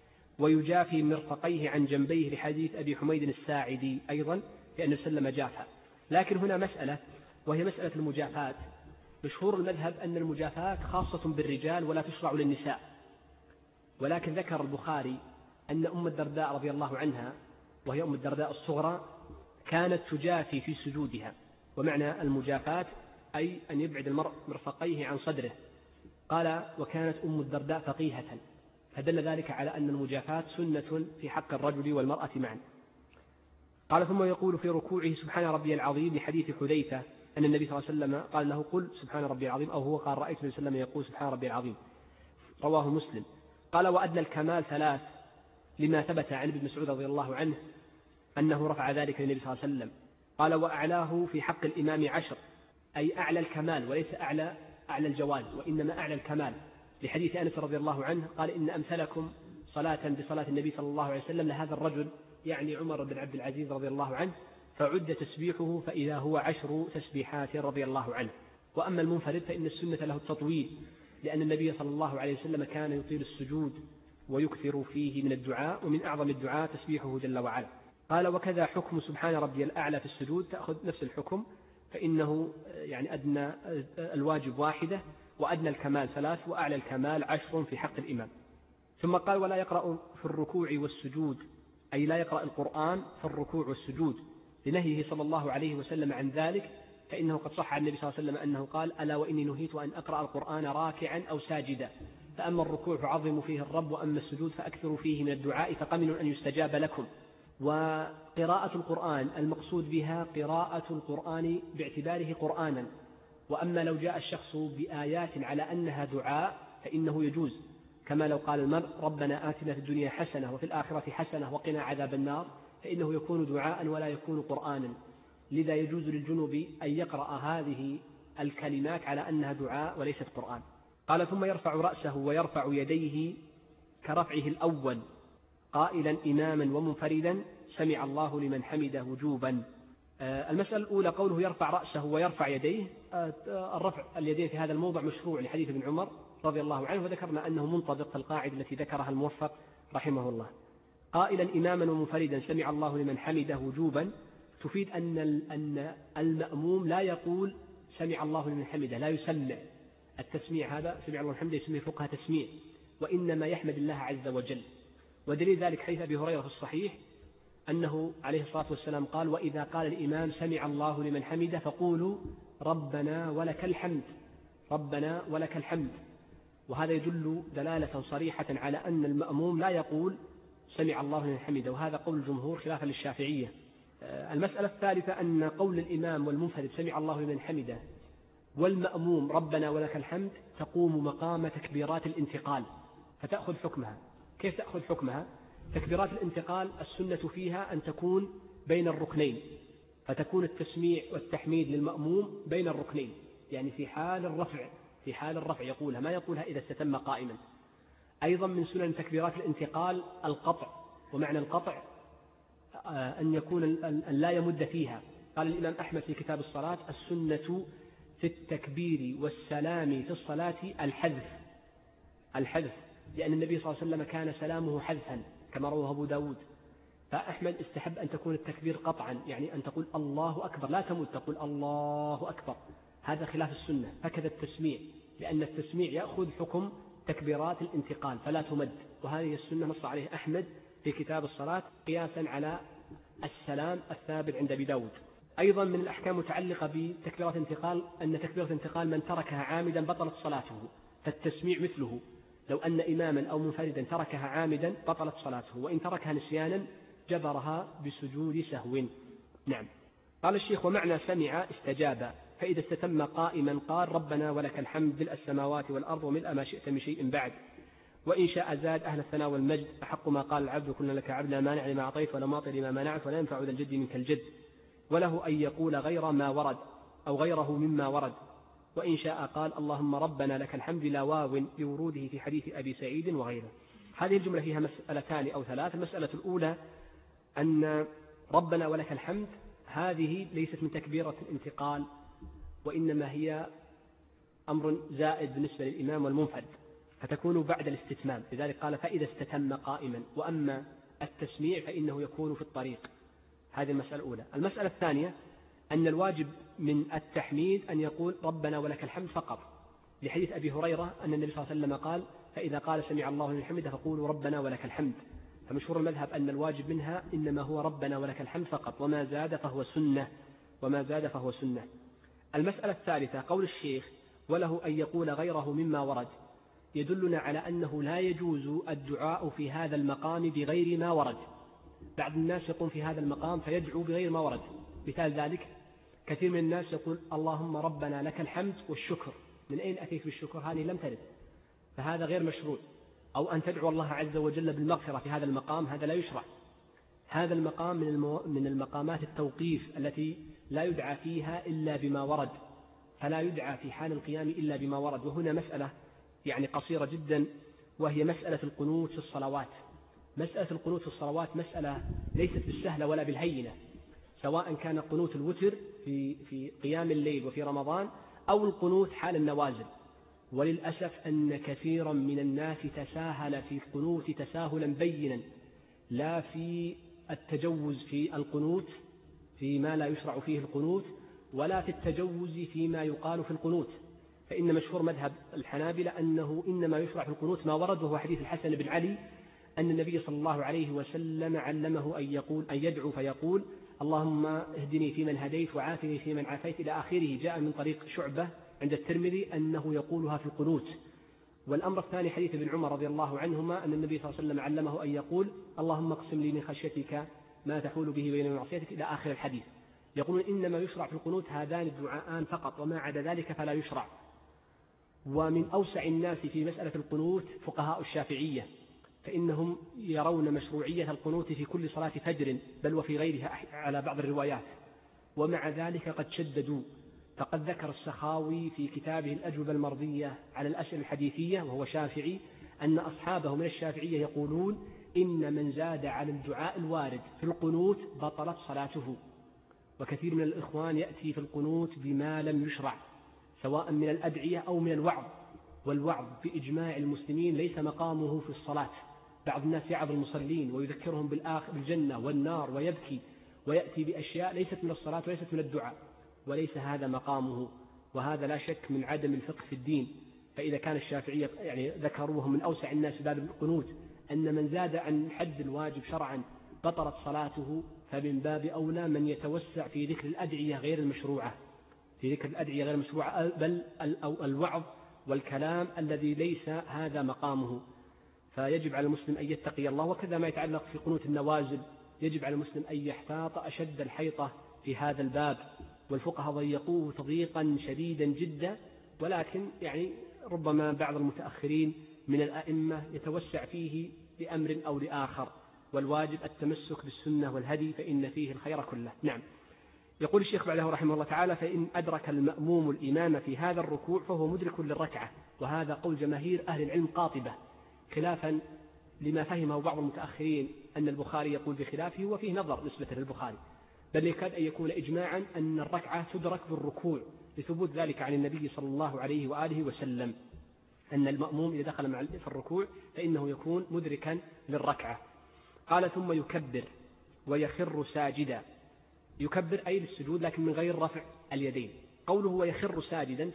ويجافي مرفقيه عن جنبيه، لحديث أبي حميد الساعدي أيضا، لأن سلم جافا. لكن هنا مسألة، وهي مسألة المجافات. مشهور المذهب أن المجافات خاصة بالرجال ولا تشرع للنساء، ولكن ذكر البخاري أن أم الدرداء رضي الله عنها، وهي أم الدرداء الصغرى، كانت تجافي في سجودها. ومعنى المجافات أي أن يبعد المرء مرفقيه عن صدره. قال: وكانت أم الدرداء فقيهة، فدل ذلك على أن المجافات سنة في حق الرجل والمرأة معا. قال: ثم يقول في ركوعه: سبحان ربي العظيم، لحديث حذيفة أن النبي صلى الله عليه وسلم قال له: قل سبحان ربي العظيم، أو هو قال: رأيت النبي صلى الله عليه وسلم يقول سبحان ربي العظيم، رواه مسلم. قال: وأدنى الكمال 3، لما ثبت عن ابن مسعود رضي الله عنه أنه رفع ذلك للنبي صلى الله عليه وسلم. قال: وأعلاه في حق الإمام 10، أي أعلى الكمال، وليس أعلى الجواز، وإنما أعلى الكمال، لحديث أنس رضي الله عنه قال: إن أمثلكم صلاة بصلاة النبي صلى الله عليه وسلم لهذا الرجل، يعني عمر بن عبد العزيز رضي الله عنه، فعد تسبيحه فإذا هو 10 تسبيحات رضي الله عنه. وأما المنفرد فإن السنة له التطويل، لأن النبي صلى الله عليه وسلم كان يطيل السجود ويكثر فيه من الدعاء، ومن أعظم الدعاء تسبيحه جل وعلا. قال: وكذا حكم سبحان ربي الأعلى في السجود، تأخذ نفس الحكم، فإنه يعني أدنى الواجب 1، وأدنى الكمال 3، وأعلى الكمال 10 في حق الإمام. ثم قال: ولا يقرأ في الركوع والسجود، أي لا يقرأ القرآن في الركوع والسجود، لنهيه صلى الله عليه وسلم عن ذلك، فإنه قد صح عن النبي صلى الله عليه وسلم أنه قال: ألا وإني نهيت أن أقرأ القرآن راكعا أو ساجدا، فأما الركوع فعظموا فيه الرب، وأما السجود فأكثروا فيه من الدعاء، فقمن أن يستجاب لكم. وقراءة القرآن المقصود بها قراءة القرآن باعتباره قرآنا، وأما لو جاء الشخص بآيات على أنها دعاء فإنه يجوز، كما لو قال المرء ربنا آتنا في الدنيا حسنة وفي الآخرة حسنة وقنا عذاب النار، فإنه يكون دعاء ولا يكون قرآنا. لذا يجوز للجنوب أن يقرأ هذه الكلمات على أنها دعاء وليست قرآن. قال ثم يرفع رأسه ويرفع يديه كرفعه الأول قائلا إماما ومنفردا سمع الله لمن حمده وجوبا. المسألة الأولى قوله يرفع رأسه ويرفع يديه. الرفع اليدين في هذا الموضع مشروع لحديث ابن عمر رضي الله عنه، وذكرنا أنه منطبق القاعدة التي ذكرها الموفق رحمه الله. قائلا إماما ومنفردا سمع الله لمن حمده وجوبا تفيد أن المأموم لا يقول سمع الله لمن حمده، لا يسمع. التسميع هذا سمع الله لمن حمده يسميه فقهاء تسميع، وإنما يحمد الله عز وجل. ودليل ذلك حديث أبي هريرة في الصحيح أنه عليه الصلاة والسلام قال وإذا قال الإمام سمع الله لمن حمده فقولوا ربنا ولك الحمد، ربنا ولك الحمد. وهذا يدل دلالة صريحة على أن المأموم لا يقول سمع الله لمن حمده، وهذا قول الجمهور خلافا للشافعية. المسألة الثالثة أن قول الإمام والمنفرد سمع الله لمن حمده والمأموم ربنا ولك الحمد تقوم مقام تكبيرات الانتقال، فتأخذ حكمها. كيف تأخذ حكمها؟ تكبيرات الانتقال السنة فيها أن تكون بين الركنين، فتكون التسميع والتحميد للمأموم بين الركنين، يعني في حال الرفع يقولها، ما يقولها إذا استتم قائما. أيضا من سنن تكبيرات الانتقال القطع، ومعنى القطع أن يكون أن لا يمد فيها. قال الإمام أحمد في كتاب الصلاة السنة في التكبير والسلام في الصلاة الحذف، لأن النبي صلى الله عليه وسلم كان سلامه حذفا كما رواه أبو داود. فأحمد استحب أن تكون التكبير قطعا، يعني أن تقول الله أكبر، لا تمد، تقول الله أكبر. هذا خلاف السنة. هكذا التسميع، لأن التسميع يأخذ حكم تكبيرات الانتقال فلا تمد، وهذه السنة نص عليه أحمد في كتاب الصلاة قياسا على السلام الثابت عند أبي داود. أيضا من الأحكام متعلقة بتكبيرات الانتقال أن تكبيرة الانتقال من تركها عامدا بطلت صلاته، فالتسميع مثله. لو أن إماما أو منفردا تركها عامدا بطلت صلاته، وإن تركها نسيانا جبرها بسجود سهو. نعم. قال الشيخ ومعنى سمع استجاب، فإذا استتم قائما قال ربنا ولك الحمد ملء السماوات والأرض وملء ما شئت من شيء بعد، وإن شاء زاد أهل الثناء والمجد أحق ما قال العبد كلنا لك عبد لا مانع لما أعطيت ولا معطي لما منعت ولا ينفع ذا الجد منك الجد. وله أن يقول غير ما ورد أو غيره مما ورد، وإن شاء قال اللهم ربنا لك الحمد لا واو لوروده في حديث أبي سعيد وغيره. هذه الجملة فيها مسألتان أو ثلاث. المسألة الأولى أن ربنا ولك الحمد هذه ليست من تكبيرة الانتقال، وإنما هي أمر زائد بالنسبة للإمام والمنفرد، فتكون بعد الاستتمام. لذلك قال فإذا استتم قائما، وأما التسميع فإنه يكون في الطريق. هذه المسألة الأولى. المسألة الثانية أن الواجب من التحميد أن يقول ربنا ولك الحمد فقط، لحديث أبي هريرة أن النبي صلى الله عليه وسلم قال فإذا قال سمع الله لمن حمده فقولوا ربنا ولك الحمد. فمشهور المذهب أن الواجب منها إنما هو ربنا ولك الحمد فقط، وما زاد فهو سنة. المسألة الثالثة قول الشيخ وله أن يقول غيره مما ورد، يدلنا على أنه لا يجوز الدعاء في هذا المقام بغير ما ورد. بعض الناس يقوم في هذا المقام فيدعو بغير ما ورد. مثال ذلك كثير من الناس يقول اللهم ربنا لك الحمد والشكر. من أين أتيت بالشكر؟ هذه لم ترد، فهذا غير مشروع. أو أن تدعو الله عز وجل بالمغفرة في هذا المقام، هذا لا يشرع. هذا المقام من المقامات التوقيف التي لا يدعى فيها إلا بما ورد، فلا يدعى في حال القيام إلا بما ورد. وهنا مسألة يعني قصيرة جدا، وهي مسألة القنوت في الصلوات. مسألة القنوت في الصلوات مسألة ليست بالسهلة ولا بالهينة، سواء كان قنوت الوتر في قيام الليل وفي رمضان أو القنوت حال النوازل. وللأسف أن كثيرا من الناس تساهل في القنوت تساهلا بينا، لا في التجوز في القنوت فيما لا يشرع فيه القنوت، ولا في التجوز فيما يقال في القنوت. فإن مشهور مذهب الحنابلة أنه إنما يشرع في القنوت ما ورد، وهو حديث الحسن بن علي أن النبي صلى الله عليه وسلم علمه أن يدعو فيقول اللهم اهدني فيمن هديت وعافني فيمن عافيت إلى آخره. جاء من طريق شعبة عند الترمذي أنه يقولها في القنوت. والأمر الثاني حديث ابن عمر رضي الله عنهما أن النبي صلى الله عليه وسلم علمه أن يقول اللهم اقسم لي من خشيتك ما تحول به بين معصيتك إلى آخر الحديث. يقولون إنما يشرع في القنوت هذان الدعاءان فقط، وما عدا ذلك فلا يشرع. ومن أوسع الناس في مسألة القنوت فقهاء الشافعية، فإنهم يرون مشروعية القنوت في كل صلاة فجر بل وفي غيرها على بعض الروايات، ومع ذلك قد شددوا. فقد ذكر السخاوي في كتابه الأجوبة المرضية على الأسئلة الحديثية وهو شافعي أن أصحابه من الشافعية يقولون إن من زاد على الدعاء الوارد في القنوت بطلت صلاته. وكثير من الإخوان يأتي في القنوت بما لم يشرع سواء من الأدعية أو من الوعظ، والوعظ بإجماع المسلمين ليس مقامه في الصلاة. بعض الناس يعظ المصلين ويذكرهم بالجنة والنار ويبكي ويأتي بأشياء ليست من الصلاة وليست من الدعاء، وليس هذا مقامه، وهذا لا شك من عدم الفقه في الدين. فإذا كان الشافعية ذكروه من أوسع الناس باب القنوت أن من زاد عن حد الواجب شرعا بطلت صلاته، فمن باب أولى من يتوسع في ذكر الأدعية غير المشروعة، بل الوعظ والكلام الذي ليس هذا مقامه. فيجب على المسلم أن يتقي الله. وكذا ما يتعلق في قنوت النوازل، يجب على المسلم أن يحتاط أشد الحيطة في هذا الباب، والفقهاء ضيقوه تضييقا شديدا جدا، ولكن ربما بعض المتأخرين من الأئمة يتوسع فيه لأمر أو لآخر، والواجب التمسك بالسنة والهدي فإن فيه الخير كله. نعم. يقول الشيخ بعده رحمه الله تعالى: فإن أدرك المأموم الإمام في هذا الركوع فهو مدرك للركعة. وهذا قول جماهير أهل العلم قاطبة، خلافا لما فهمه بعض المتأخرين أن البخاري يقول بخلافه، وفيه نظر نسبة للبخاري، بل يكاد أن يكون إجماعا أن الركعة تدرك بالركوع، لثبوت ذلك عن النبي صلى الله عليه وآله وسلم، أن المأموم إذا دخل في الركوع فإنه يكون مدركا للركعة. قال: ثم يكبر ويخر ساجدا. يكبر أي للسجود لكن من غير رفع اليدين. قوله ويخر ساجدا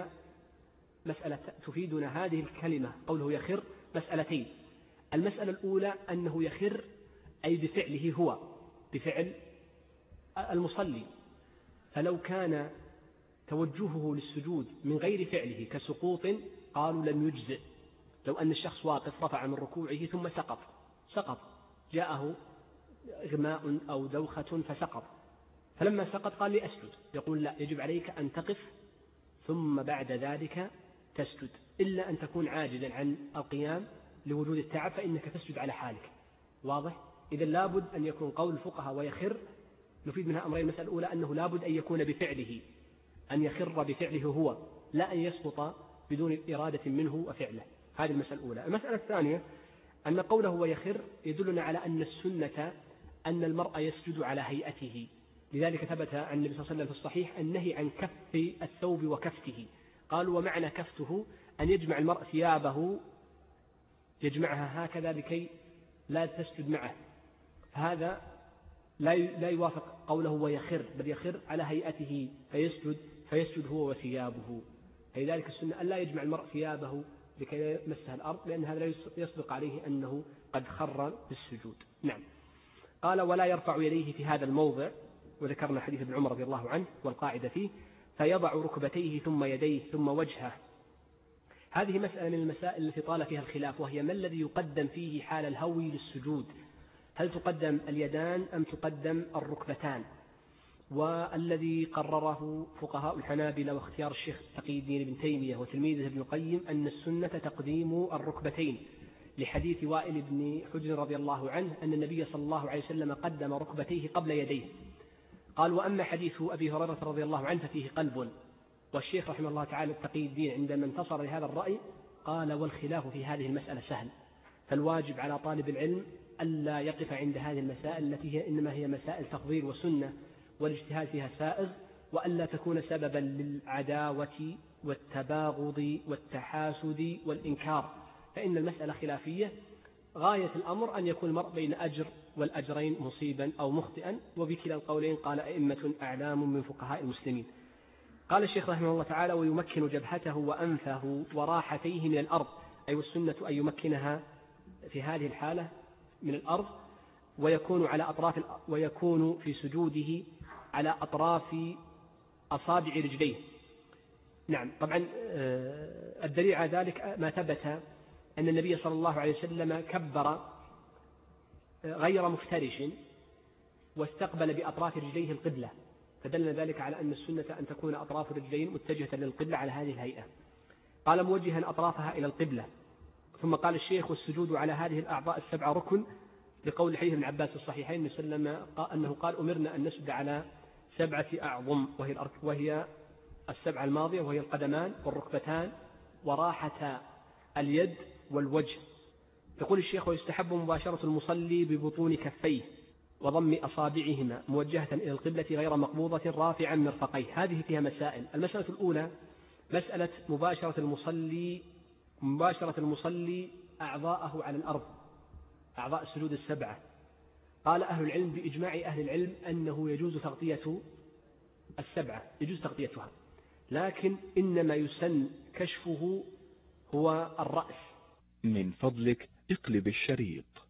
تفيدنا هذه الكلمة قوله يخر مسألتين. المسألة الأولى أنه يخر أي بفعله هو، بفعل المصلي، فلو كان توجهه للسجود من غير فعله كسقوط قالوا لم يجزئ. لو أن الشخص واقف رفع من ركوعه ثم سقط جاءه إغماء أو دوخة فسقط، فلما سقط قال لي أسجد، يقول لا، يجب عليك أن تقف ثم بعد ذلك تسجد، إلا أن تكون عاجزا عن القيام لوجود التعب فإنك تسجد على حالك. واضح؟ إذا لابد أن يكون قول الفقهاء ويخر نفيد منها أمرين. المسألة الأولى أنه لابد أن يكون بفعله، أن يخر بفعله هو، لا أن يسقط بدون إرادة منه وفعله. هذه المسألة الأولى. المسألة الثانية أن قوله ويخر يدلنا على أن السنة أن المرء يسجد على هيئته، لذلك ثبت عن النبي صلى الله عليه وسلم في الصحيح النهي عن كف الثوب وكفته. قالوا ومعنى كفته أن يجمع المرء ثيابه، يجمعها هكذا لكي لا تسجد معه، فهذا لا يوافق قوله ويخر، بل يخر على هيئته فيسجد هو وثيابه. لذلك السنة أن لا يجمع المرء ثيابه لكي يمسها الأرض، لأن هذا لا يصدق عليه أنه قد خر بالسجود. نعم. قال ولا يرفع يديه في هذا الموضع، وذكرنا حديث ابن عمر رضي الله عنه والقاعدة فيه، فيضع ركبتيه ثم يديه ثم وجهه. هذه مسألة من المسائل التي طال فيها الخلاف، وهي ما الذي يقدم فيه حال الهوي للسجود؟ هل تقدم اليدان أم تقدم الركبتان؟ والذي قرره فقهاء الحنابلة واختيار الشيخ تقي الدين ابن تيمية وتلميذه ابن القيم أن السنة تقديم الركبتين، لحديث وائل بن حجر رضي الله عنه أن النبي صلى الله عليه وسلم قدم ركبتيه قبل يديه. قال وأما حديث أبي هريرة رضي الله عنه ففيه قلب. والشيخ رحمه الله تعالى تقي الدين عندما انتصر لهذا الرأي قال والخلاف في هذه المسألة سهل، فالواجب على طالب العلم ألا يقف عند هذه المسائل التي هي إنما هي مسائل تفضيل وسنة والاجتهاد فيها سائغ، وألا تكون سببا للعداوة والتباغض والتحاسد والإنكار، فإن المسألة خلافية، غاية الأمر أن يكون المرء بين أجر والأجرين مصيبا أو مخطئا، وبكلا القولين قال أئمة أعلام من فقهاء المسلمين. قال الشيخ رحمه الله تعالى ويمكن جبهته وأنفه وراحتيه من الأرض، أي والسنة أن يمكنها في هذه الحالة من الأرض، ويكون في سجوده على أطراف أصابع رجليه. نعم. طبعا الدليل على ذلك ما ثبت أن النبي صلى الله عليه وسلم كبر غير مفترش واستقبل بأطراف رجليه القبلة، فدل ذلك على أن السنة أن تكون أطراف الرجلين متجهة للقبلة على هذه الهيئة. قال موجها أطرافها إلى القبلة. ثم قال الشيخ والسجود على هذه الأعضاء السبعة ركن، لقول حديث ابن عباس الصحيحين أنه قال أمرنا أن نسجد على 7 أعظم، وهي السبعة الماضية، وهي القدمان والركبتان وراحة اليد والوجه. يقول الشيخ ويستحب مباشرة المصلي ببطون كفيه وضم أصابعهما موجهة إلى القبلة غير مقبوضة رافعا مرفقيه. هذه فيها مسائل. المسألة الأولى مسألة مباشرة المصلي أعضاءه على الأرض، أعضاء السجود السبعة. قال أهل العلم بإجماع أهل العلم أنه يجوز تغطية السبعة، يجوز تغطيتها، لكن إنما يسن كشفه هو الرأس. من فضلك اقلب الشريط.